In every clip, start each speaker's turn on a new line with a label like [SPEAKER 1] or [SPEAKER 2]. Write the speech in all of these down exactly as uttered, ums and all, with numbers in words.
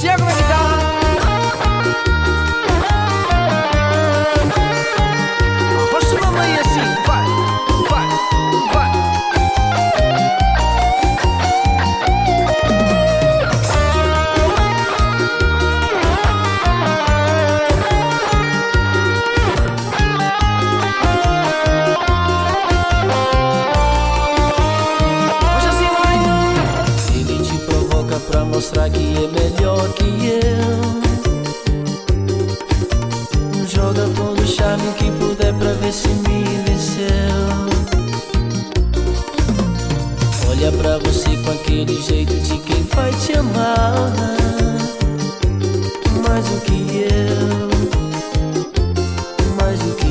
[SPEAKER 1] Tiago na guitarra. Arrocha a mamãe assim, vai, vai, vai. Arrocha assim, vai.
[SPEAKER 2] Ele te provoca pra mostrar que é melhor que eu. Joga todo o charme que puder pra ver se me venceu. Olha pra você com aquele jeito de quem vai te amar mais do que eu, mais do que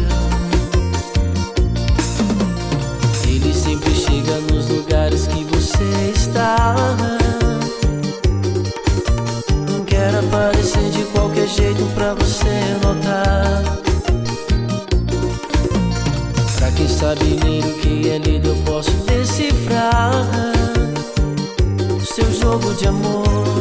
[SPEAKER 2] eu. Ele sempre chega nos lugares que você está. Não quer aparecer de qualquer jeito pra você notar. Pra quem sabe ler o que é lido, eu posso decifrar o seu jogo de amor.